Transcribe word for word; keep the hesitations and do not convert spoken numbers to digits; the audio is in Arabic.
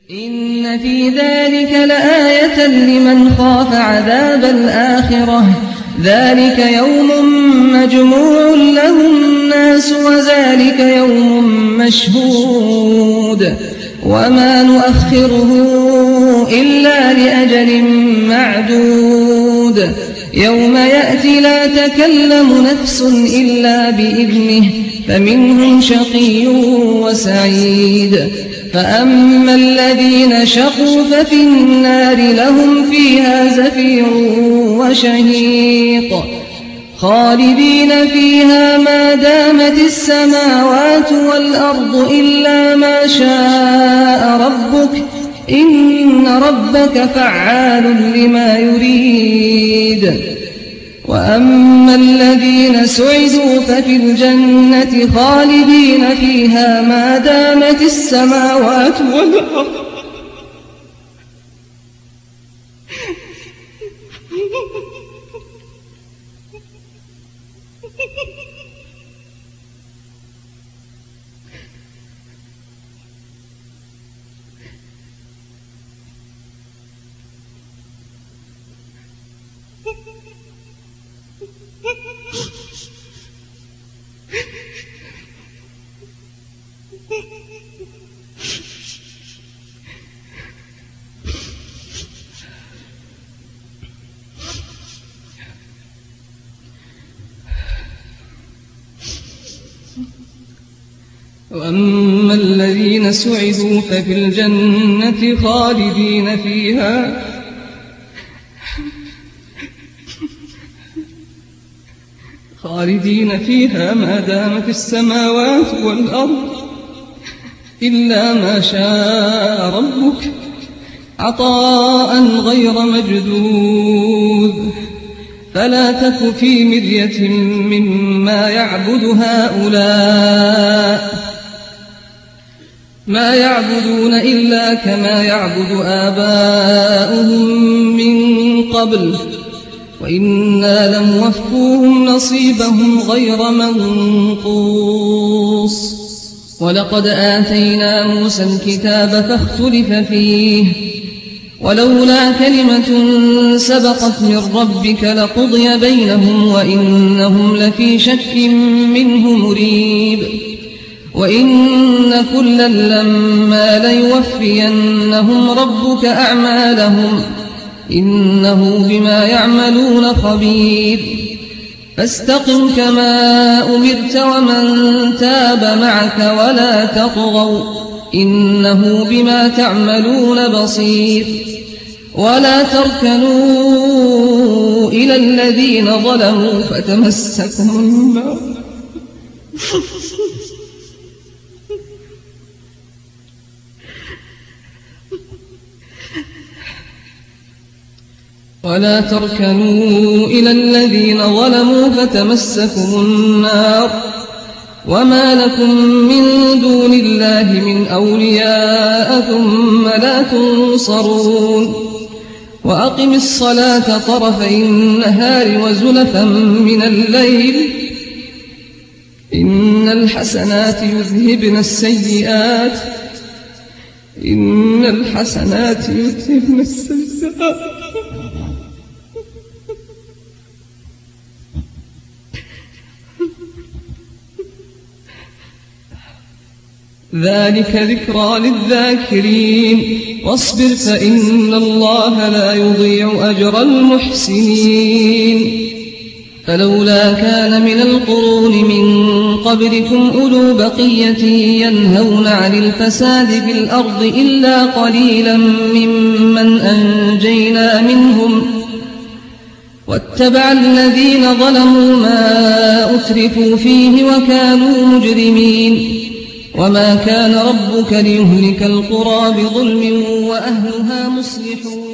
إن في ذلك لآية لمن خاف عذاب الآخرة ذلك يوم مجموع له الناس وذلك يوم مشهود وما نؤخره إلا لأجل معدود يوم يأتي لا تكلم نفس إلا بإذنه فمنهم شقي وسعيد فأما الذين شقوا ففي النار لهم فيها زفير وشهيق خالدين فيها ما دامت السماوات والأرض إلا ما شاء ربك إن ربك فعال لما يريد وأما الذين سعدوا ففي الجنة خالدين فيها ما دامت السماوات والأرض وأما الذين سعدوا ففي الجنة خالدين فيها خالدين فيها ما دامت السماوات والأرض إلا ما شاء ربك عطاء غير مجدود فلا تك في مرية مما يعبد هؤلاء ما يعبدون إلا كما يعبد آباؤهم من قبل وإنا لموفوهم نصيبهم غير منقوص ولقد آتينا موسى الكتاب فاختلف فيه ولولا كلمة سبقت من ربك لقضي بينهم وإنهم لفي شك منه مريب وإن كلا لما ليوفينهم ربك أعمالهم إنه بما يعملون خبير فاستقم كما أمرت ومن تاب معك ولا تطغوا إنه بما تعملون بصير ولا تركنوا إلى الذين ظلموا فتمسكهم النار ولا تركنوا إلى الذين ظلموا فتمسكم النار وما لكم من دون الله من أولياء ثم لا تنصرون وأقم الصلاة طرفي النهار وزلفا من الليل إن الحسنات يذهبن السيئات إن الحسنات يذهبن السيئات ذلك ذكرى للذاكرين واصبر فإن الله لا يضيع أجر المحسنين فلولا كان من القرون من قبلكم أولو بقية ينهون عن الفساد في الأرض إلا قليلا ممن أنجينا منهم واتبع الذين ظلموا ما أترفوا فيه وكانوا مجرمين وما كان ربك ليهلك القرى بظلم وأهلها مصلحون